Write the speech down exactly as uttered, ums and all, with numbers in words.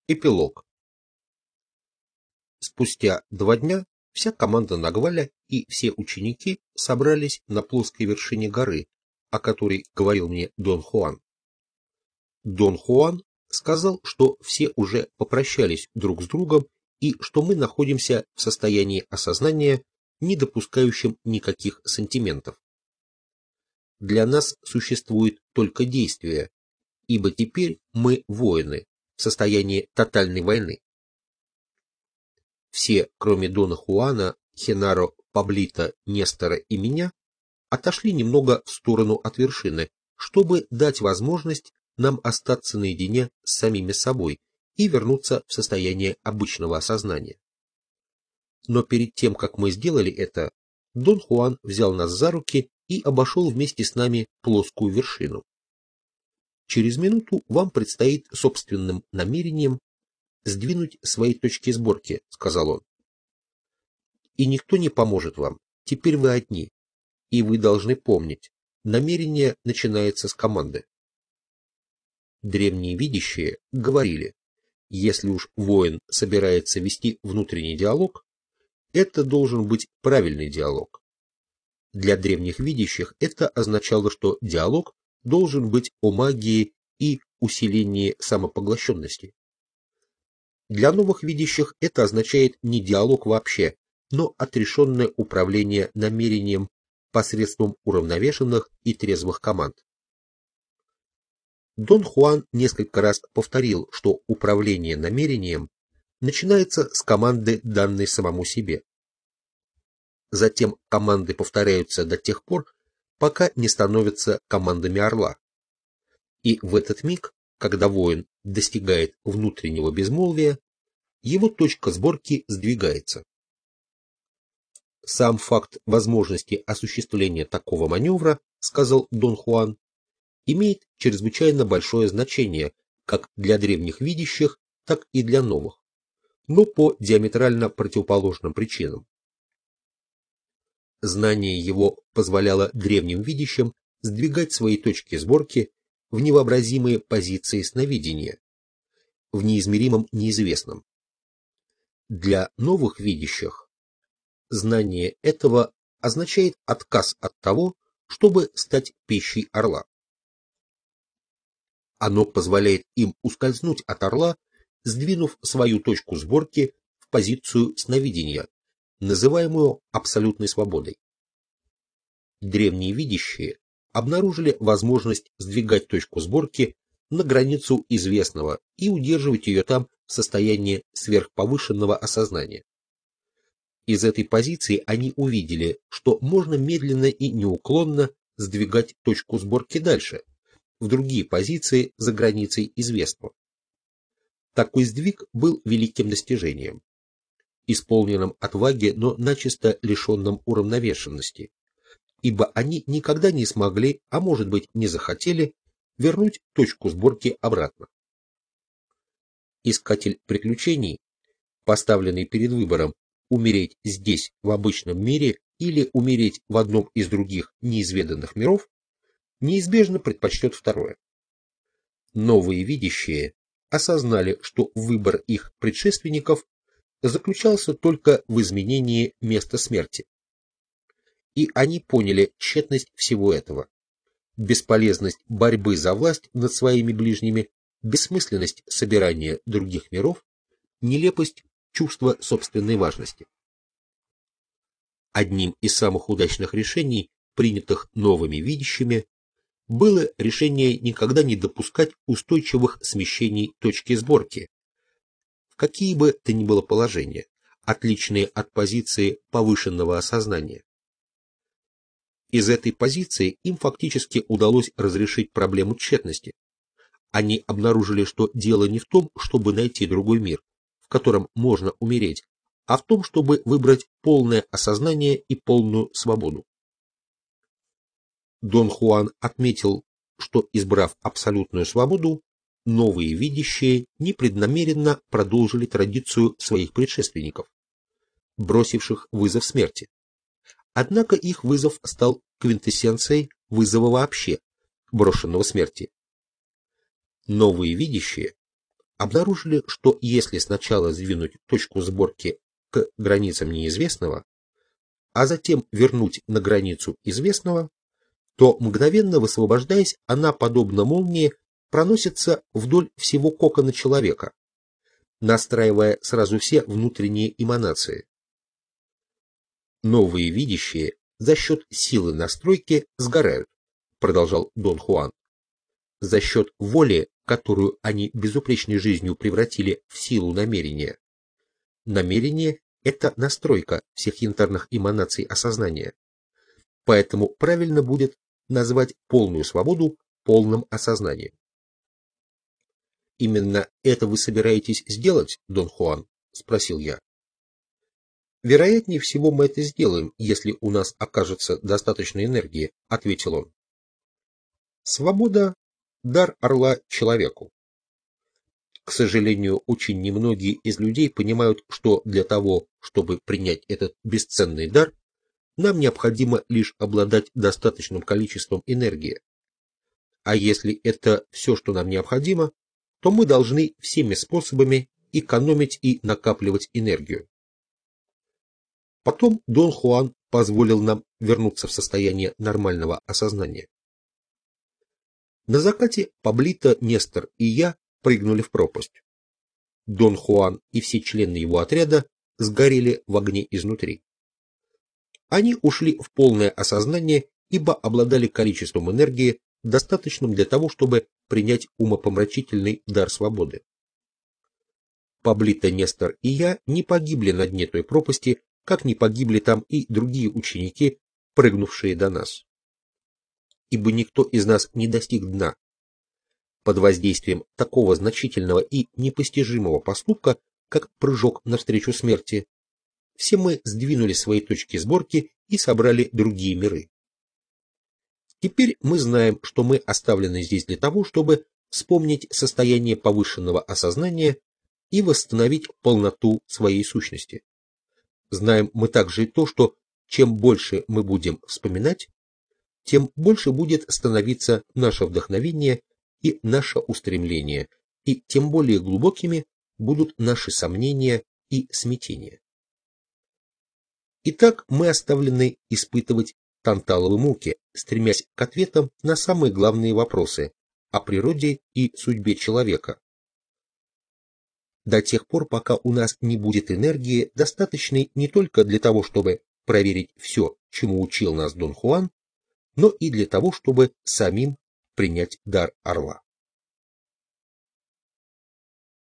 Эпилог. Спустя два дня вся команда Нагваля и все ученики собрались на плоской вершине горы, о которой говорил мне Дон Хуан. Дон Хуан сказал, что все уже попрощались друг с другом и что мы находимся в состоянии осознания, не допускающем никаких сантиментов. Для нас существует только действие, ибо теперь мы воины в состоянии тотальной войны. Все, кроме Дона Хуана, Хенаро, Паблито, Нестора и меня, отошли немного в сторону от вершины, чтобы дать возможность нам остаться наедине с самими собой и вернуться в состояние обычного осознания. Но перед тем, как мы сделали это, Дон Хуан взял нас за руки и обошел вместе с нами плоскую вершину. Через минуту вам предстоит собственным намерением сдвинуть свои точки сборки, сказал он. И никто не поможет вам, теперь вы одни, и вы должны помнить, намерение начинается с команды. Древние видящие говорили, если уж воин собирается вести внутренний диалог, это должен быть правильный диалог. Для древних видящих это означало, что диалог должен быть о магии и усилении самопоглощенности. Для новых видящих это означает не диалог вообще, но отрешенное управление намерением посредством уравновешенных и трезвых команд. Дон Хуан несколько раз повторил, что управление намерением начинается с команды, данной самому себе. Затем команды повторяются до тех пор, пока не становятся командами орла. И в этот миг, когда воин достигает внутреннего безмолвия, его точка сборки сдвигается. Сам факт возможности осуществления такого маневра, сказал Дон Хуан, имеет чрезвычайно большое значение как для древних видящих, так и для новых, но по диаметрально противоположным причинам. Знание его позволяло древним видящим сдвигать свои точки сборки в невообразимые позиции сновидения, в неизмеримом неизвестном. Для новых видящих знание этого означает отказ от того, чтобы стать пищей орла. Оно позволяет им ускользнуть от орла, сдвинув свою точку сборки в позицию сновидения, называемую абсолютной свободой. Древние видящие обнаружили возможность сдвигать точку сборки на границу известного и удерживать ее там в состоянии сверхповышенного осознания. Из этой позиции они увидели, что можно медленно и неуклонно сдвигать точку сборки дальше, в другие позиции за границей известного. Такой сдвиг был великим достижением, исполненным отваги, но начисто лишенным уравновешенности, ибо они никогда не смогли, а может быть не захотели, вернуть точку сборки обратно. Искатель приключений, поставленный перед выбором умереть здесь, в обычном мире, или умереть в одном из других неизведанных миров, неизбежно предпочтет второе. Новые видящие осознали, что выбор их предшественников заключался только в изменении места смерти. И они поняли тщетность всего этого, бесполезность борьбы за власть над своими ближними, бессмысленность собирания других миров, нелепость чувства собственной важности. Одним из самых удачных решений, принятых новыми видящими, было решение никогда не допускать устойчивых смещений точки сборки, в какие бы то ни было положения, отличные от позиции повышенного осознания. Из этой позиции им фактически удалось разрешить проблему тщетности. Они обнаружили, что дело не в том, чтобы найти другой мир, в котором можно умереть, а в том, чтобы выбрать полное осознание и полную свободу. Дон Хуан отметил, что, избрав абсолютную свободу, новые видящие непреднамеренно продолжили традицию своих предшественников, бросивших вызов смерти. Однако их вызов стал квинтэссенцией вызова вообще, брошенного смерти. Новые видящие обнаружили, что если сначала сдвинуть точку сборки к границам неизвестного, а затем вернуть на границу известного, то, мгновенно высвобождаясь, она, подобно молнии, проносится вдоль всего кокона человека, настраивая сразу все внутренние эманации. Новые видящие за счет силы настройки сгорают, продолжал Дон Хуан. За счет воли, которую они безупречной жизнью превратили в силу намерения. Намерение — это настройка всех янтарных эманаций осознания. Поэтому правильно будет назвать полную свободу полным осознанием. «Именно это вы собираетесь сделать, Дон Хуан?» — спросил я. «Вероятнее всего мы это сделаем, если у нас окажется достаточно энергии», — ответил он. «Свобода — дар орла человеку. К сожалению, очень немногие из людей понимают, что для того, чтобы принять этот бесценный дар, нам необходимо лишь обладать достаточным количеством энергии. А если это все, что нам необходимо, то мы должны всеми способами экономить и накапливать энергию». Потом Дон Хуан позволил нам вернуться в состояние нормального осознания. На закате Паблито, Нестор и я прыгнули в пропасть. Дон Хуан и все члены его отряда сгорели в огне изнутри. Они ушли в полное осознание, ибо обладали количеством энергии, достаточным для того, чтобы принять умопомрачительный дар свободы. Паблито, Нестор и я не погибли на дне той пропасти, как не погибли там и другие ученики, прыгнувшие до нас. Ибо никто из нас не достиг дна. Под воздействием такого значительного и непостижимого поступка, как прыжок навстречу смерти, все мы сдвинули свои точки сборки и собрали другие миры. Теперь мы знаем, что мы оставлены здесь для того, чтобы вспомнить состояние повышенного осознания и восстановить полноту своей сущности. Знаем мы также и то, что чем больше мы будем вспоминать, тем больше будет становиться наше вдохновение и наше устремление, и тем более глубокими будут наши сомнения и смятения. Итак, мы оставлены испытывать танталовые муки, стремясь к ответам на самые главные вопросы о природе и судьбе человека. До тех пор, пока у нас не будет энергии, достаточной не только для того, чтобы проверить все, чему учил нас Дон Хуан, но и для того, чтобы самим принять дар орла.